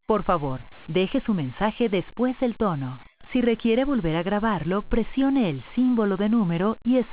Por favor, deje su mensaje después del tono. Si requiere volver a grabarlo, presione el símbolo de número y espere.